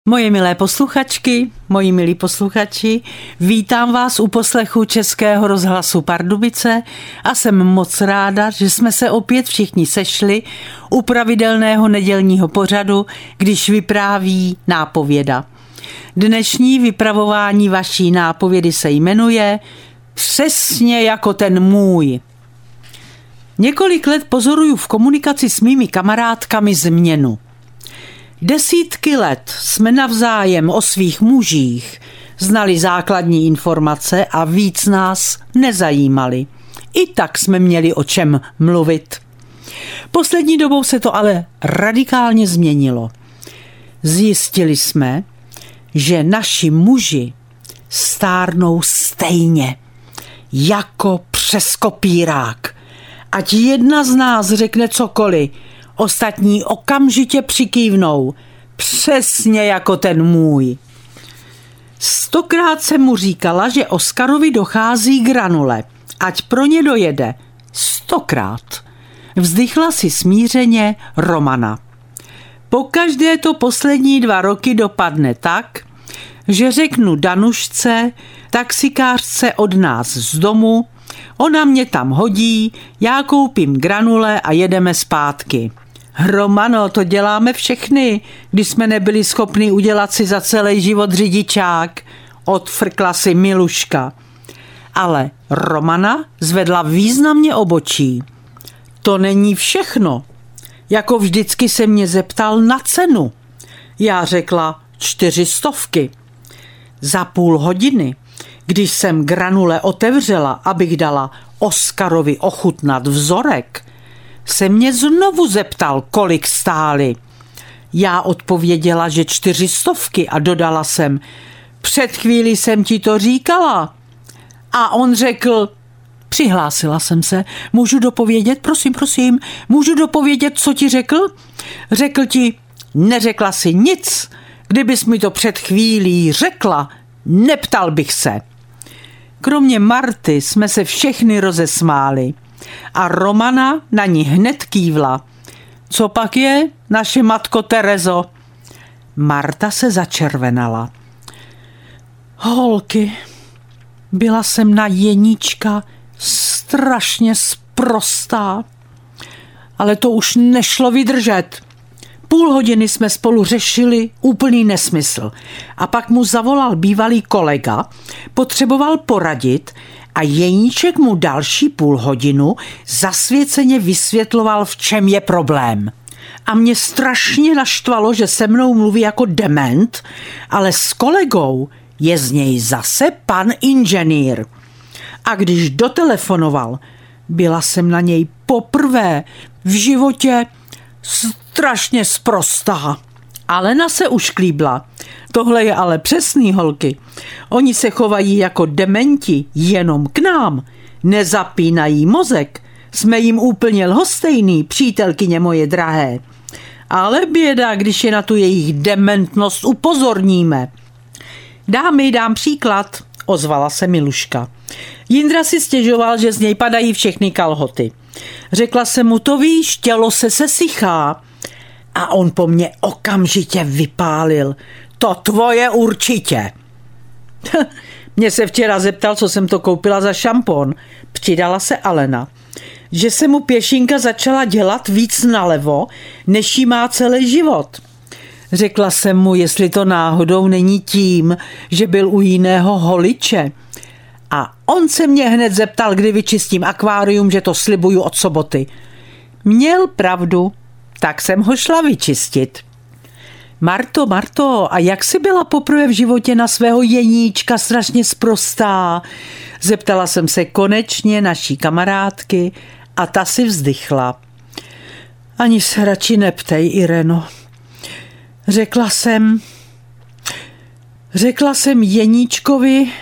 Moje milé posluchačky, moji milí posluchači, vítám vás u poslechu Českého rozhlasu Pardubice a jsem moc ráda, že jsme se opět všichni sešli u pravidelného nedělního pořadu, když vypráví nápověda. Dnešní vypravování vaší nápovědy se jmenuje Přesně jako ten můj. Několik let pozoruju v komunikaci s mými kamarádkami změnu. Desítky let jsme navzájem o svých mužích znali základní informace a víc nás nezajímali. I tak jsme měli o čem mluvit. Poslední dobou se to ale radikálně změnilo. Zjistili jsme, že naši muži stárnou stejně, jako přes kopírák. Ať jedna z nás řekne cokoliv, ostatní okamžitě přikývnou. Přesně jako ten můj. 100krát jsem mu říkala, že Oskarovi dochází granule. Ať pro ně dojede. 100krát. Vzdychla si smířeně Romana. Pokaždé to poslední 2 roky dopadne tak, že řeknu Danušce, taxikářce od nás z domu, ona mě tam hodí, já koupím granule a jedeme zpátky. Romano, to děláme všechny, když jsme nebyli schopni udělat si za celý život řidičák, odfrkla si Miluška. Ale Romana zvedla významně obočí. To není všechno. Jako vždycky se mě zeptal na cenu. Já řekla 400. Za půl hodiny, když jsem granule otevřela, abych dala Oskarovi ochutnat vzorek, se mě znovu zeptal, kolik stály. Já odpověděla, že 400 a dodala jsem, před chvílí jsem ti to říkala. A on řekl, přihlásila jsem se, můžu dopovědět, prosím, můžu dopovědět, co ti řekl? Řekl ti, neřekla si nic, kdybys mi to před chvílí řekla, neptal bych se. Kromě Marty jsme se všechny rozesmáli a Romana na ní hned kývla. Co pak je, naše matko Terezo? Marta se začervenala. Holky, byla jsem na Jeníčka strašně sprostá, ale to už nešlo vydržet. Půl hodiny jsme spolu řešili úplný nesmysl a pak mu zavolal bývalý kolega, potřeboval poradit a Jeníček mu další půl hodinu zasvěceně vysvětloval, v čem je problém. A mě strašně naštvalo, že se mnou mluví jako dement, ale s kolegou je z něj zase pan inženýr. A když dotelefonoval, byla jsem na něj poprvé v životě strašně sprostá. Alena se už klíbla. Tohle je ale přesný, holky. Oni se chovají jako dementi jenom k nám. Nezapínají mozek. Jsme jim úplně lhostejný, přítelkyně moje drahé. Ale běda, když je na tu jejich dementnost upozorníme. Dámy, dám příklad, ozvala se Miluška. Jindra si stěžoval, že z něj padají všechny kalhoty. Řekla jsem mu, to víš, tělo se sesychá. A on po mně okamžitě vypálil. To tvoje určitě. Mě se včera zeptal, co jsem to koupila za šampon. Přidala se Alena. Že se mu pěšinka začala dělat víc nalevo, než jí má celý život. Řekla jsem mu, jestli to náhodou není tím, že byl u jiného holiče. A on se mě hned zeptal, kdy vyčistím akvárium, že to slibuju od soboty. Měl pravdu, tak jsem ho šla vyčistit. Marto, a jak jsi byla poprvé v životě na svého Jeníčka strašně sprostá? Zeptala jsem se konečně naší kamarádky a ta si vzdychla. Ani se radši neptej, Ireno. Řekla jsem Jeníčkovi,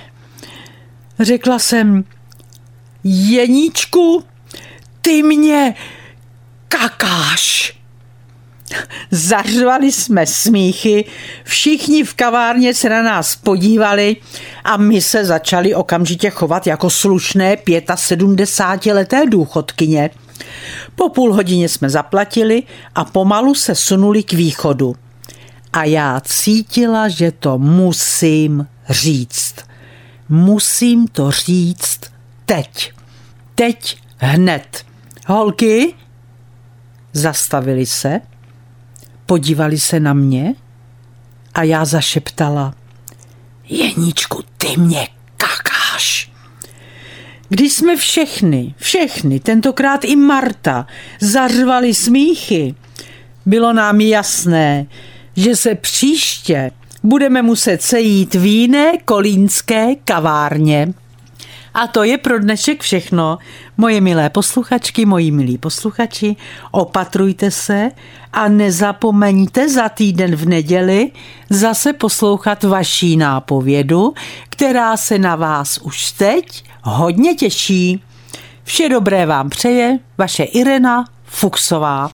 Jeníčku, ty mě kakáš. Zařvali jsme smíchy, všichni v kavárně se na nás podívali a my se začali okamžitě chovat jako slušné 75leté důchodkyně. Po půl hodině jsme zaplatili a pomalu se sunuli k východu. a já cítila, že to musím říct. Musím to říct teď. Teď hned. Holky zastavili se, podívali se na mě a já zašeptala: Jeníčku, ty mě kakáš. Když jsme všechny, tentokrát i Marta, zařvali smíchy, bylo nám jasné, že se příště budeme muset sejít v jiné kolínské kavárně. A to je pro dnešek všechno. Moje milé posluchačky, moji milí posluchači, opatrujte se a nezapomeňte za týden v neděli zase poslouchat vaší nápovědu, která se na vás už teď hodně těší. Vše dobré vám přeje vaše Irena Fuchsová.